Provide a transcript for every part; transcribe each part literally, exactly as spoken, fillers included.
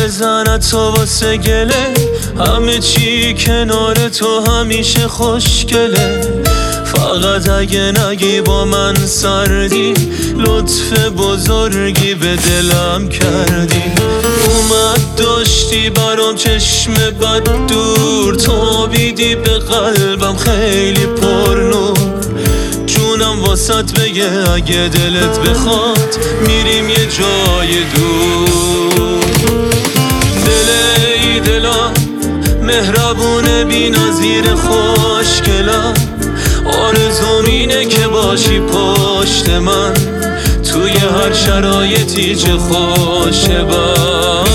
بزند تو واسه گله، همه چی کنار تو همیشه خوشگله. فقط اگه نگی با من سردی، لطف بزرگی به دلم کردی. اومد داشتی برام چشم بد دور، تو بیدی به قلبم خیلی پرنور. جونم واسط بگه اگه دلت بخواد، میریم یه جای دور. دل ای دلم مهربونه بی نظیر خوشگلم، آرزوم اینه که باشی پشت من، توی هر شرایطی چه خوشه باد.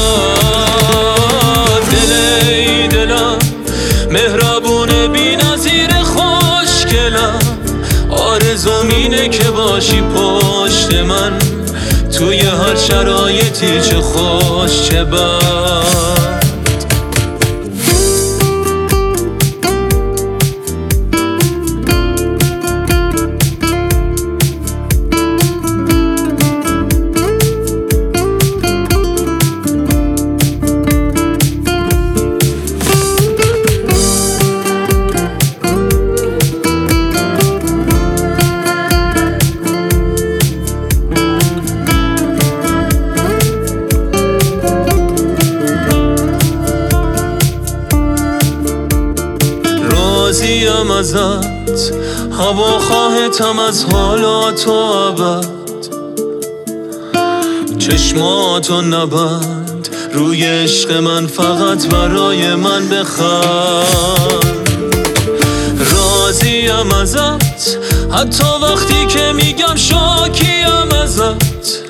دل ای دلم مهربونه بی نظیر خوشگلم، آرزوم اینه که باشی پشت من، توی هر شرایطی چه خوش چه بد. راضیم ازت، هوا خواهتم از حالاتو ابد. چشماتو نبند روی عشق من، فقط برای من بخند. راضیم ازت حتی وقتی که میگم شاکیم ازت.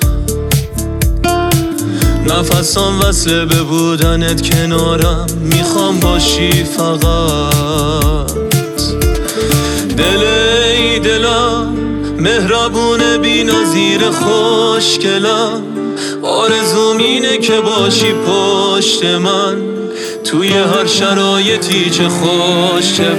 نفسام وصله به بودنت کنارم، میخوام باشی فقط. دل ای دلم مهربونه بی نظیر خوشگلم، آرزوم اینه که باشی پشت من، توی هر شرایطی چه خوش چه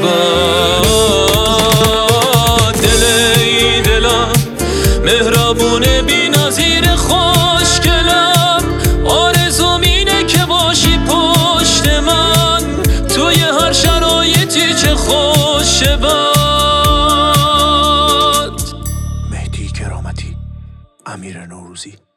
بد. دل ای دلم مهربونه بی نظیر خوشگلم، آرزوم اینه که باشی پشت من، توی هر شرایطی چه خوش بد. مهدی کرامتی، امیر نوروزی.